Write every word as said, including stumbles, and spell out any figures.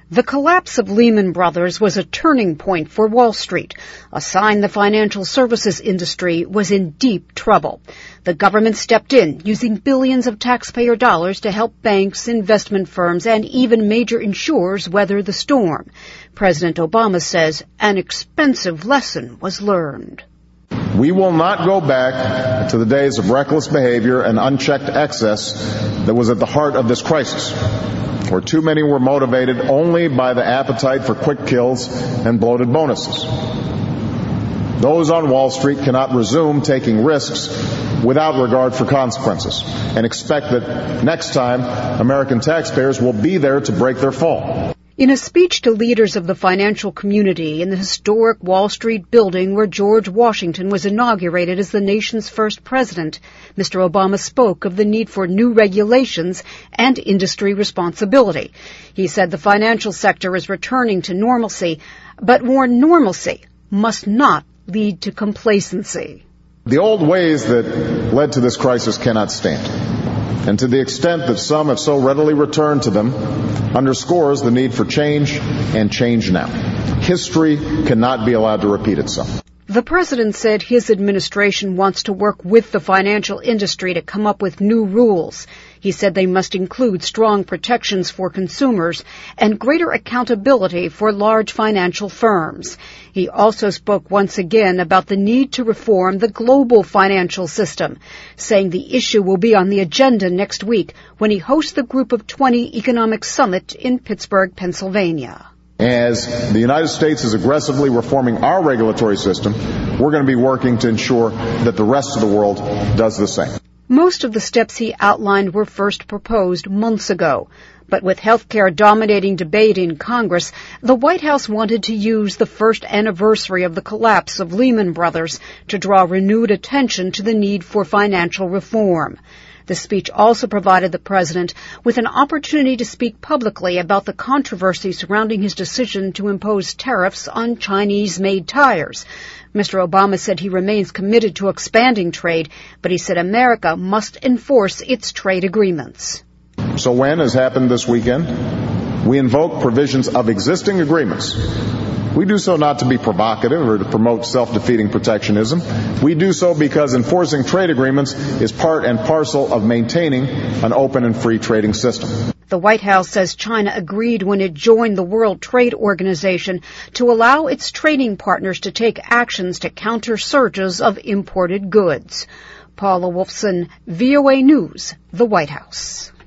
The collapse of Lehman Brothers was a turning point for Wall Street, a sign the financial services industry was in deep trouble. The government stepped in, using billions of taxpayer dollars to help banks, investment firms, and even major insurers weather the storm. President Obama says an expensive lesson was learned. We will not go back to the days of reckless behavior and unchecked excess that was at the heart of this crisis, where too many were motivated only by the appetite for quick kills and bloated bonuses. Those on Wall Street cannot resume taking risks without regard for consequences and expect that next time American taxpayers will be there to break their fall. In a speech to leaders of the financial community in the historic Wall Street building where George Washington was inaugurated as the nation's first president, Mister Obama spoke of the need for new regulations and industry responsibility. He said the financial sector is returning to normalcy, but warned normalcy must not lead to complacency. The old ways that led to this crisis cannot stand. And to the extent that some have so readily returned to them, underscores the need for change, and change now. History cannot be allowed to repeat itself. The president said his administration wants to work with the financial industry to come up with new rules. He said they must include strong protections for consumers and greater accountability for large financial firms. He also spoke once again about the need to reform the global financial system, saying the issue will be on the agenda next week when he hosts the Group of twenty Economic Summit in Pittsburgh, Pennsylvania. As the United States is aggressively reforming our regulatory system, we're going to be working to ensure that the rest of the world does the same. Most of the steps he outlined were first proposed months ago. But with health care dominating debate in Congress, the White House wanted to use the first anniversary of the collapse of Lehman Brothers to draw renewed attention to the need for financial reform. The speech also provided the president with an opportunity to speak publicly about the controversy surrounding his decision to impose tariffs on Chinese-made tires. Mister Obama said he remains committed to expanding trade, but he said America must enforce its trade agreements. So when, as happened this weekend, we invoke provisions of existing agreements, we do so not to be provocative or to promote self-defeating protectionism. We do so because enforcing trade agreements is part and parcel of maintaining an open and free trading system. The White House says China agreed when it joined the World Trade Organization to allow its trading partners to take actions to counter surges of imported goods. Paula Wolfson, V O A News, the White House.